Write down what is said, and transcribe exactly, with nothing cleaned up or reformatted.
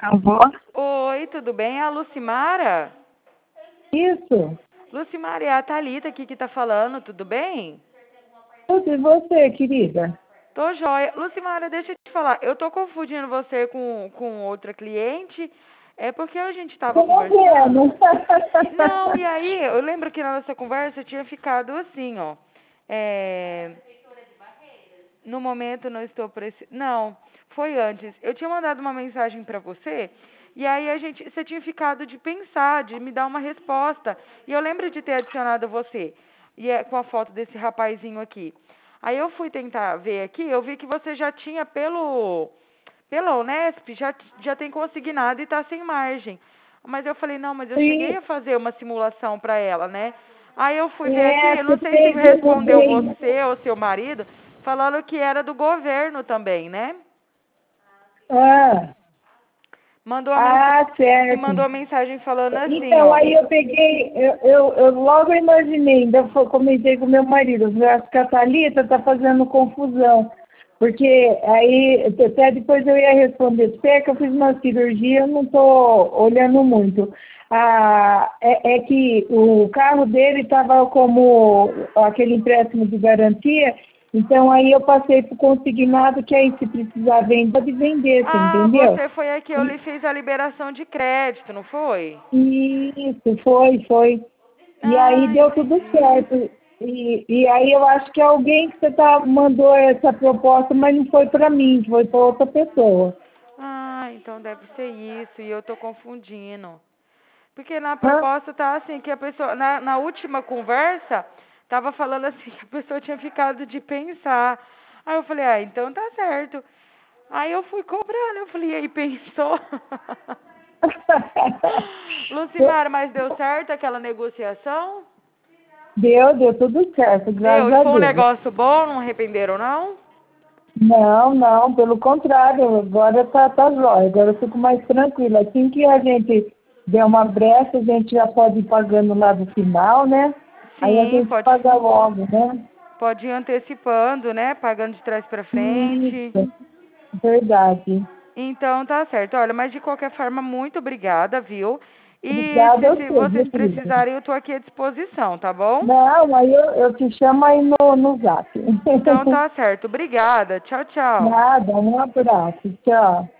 Alô? Oi, tudo bem? É a Lucimara? Isso. Lucimara, é a Thalita aqui que tá falando, tudo bem? Tudo e você, querida? Tô joia. Lucimara, deixa eu te falar, eu tô confundindo você com, com outra cliente, é porque a gente tava Como conversando. vendo? Não, e aí, eu lembro que na nossa conversa tinha ficado assim, ó. É... No momento não estou precisando. Não, foi antes. Eu tinha mandado uma mensagem para você e aí a gente, você tinha ficado de pensar, de me dar uma resposta. E eu lembro de ter adicionado você e é com a foto desse rapazinho aqui. Aí eu fui tentar ver aqui, eu vi que você já tinha pelo pela Unesp, já já tem consignado e está sem margem. Mas eu falei, não, mas eu cheguei Sim. a fazer uma simulação para ela, né? Aí eu fui ver aqui, É, eu você não sei se fez, eu respondeu mudei. você ou seu marido, falando que era do governo também, né? Ah, Mandou a mensa ah, me certo. mandou a mensagem falando assim, Então, ó. aí eu peguei, eu, eu, eu logo imaginei, ainda fo- comentei com meu marido, eu falei, acho que a Thalita está fazendo confusão. Porque aí, até depois eu ia responder, você é que eu fiz uma cirurgia, eu não estou olhando muito. Ah, é, é que o carro dele estava como aquele empréstimo de garantia, então aí eu passei para o consignado, que aí se precisar vender, pode vender, você Ah, entendeu? você foi aqui, eu lhe fiz a liberação de crédito, não foi? Isso, foi, foi. E aí Ah, deu tudo entendi. certo. E, e aí eu acho que alguém que você tá, mandou essa proposta, mas não foi para mim, foi para outra pessoa. Ah, então deve ser isso, e eu tô confundindo. Porque na Hã? proposta tá assim, que a pessoa, na, na última conversa, tava falando assim, que a pessoa tinha ficado de pensar. Aí eu falei, ah, então tá certo. Aí eu fui cobrando, eu falei, e aí pensou? Lucimar, mas deu certo aquela negociação? Deu, deu tudo certo, Deu, graças e a foi um Deus. negócio bom, não arrependeram não? Não, não, pelo contrário, agora tá, tá jóia, agora eu fico mais tranquila. Assim que a gente der uma brecha, a gente já pode ir pagando lá do final, né? Aí a Sim, gente pode, paga logo, né? pode ir antecipando, né? Pagando de trás pra frente. Isso, verdade. Então tá certo. Olha, mas de qualquer forma, muito obrigada, viu? E Obrigada se, a se você, vocês viu, querida? precisarem, eu tô aqui à disposição, tá bom? Não, aí eu, eu te chamo aí no, no zap. Então tá certo. Obrigada. Tchau, tchau. Nada, um abraço. Tchau.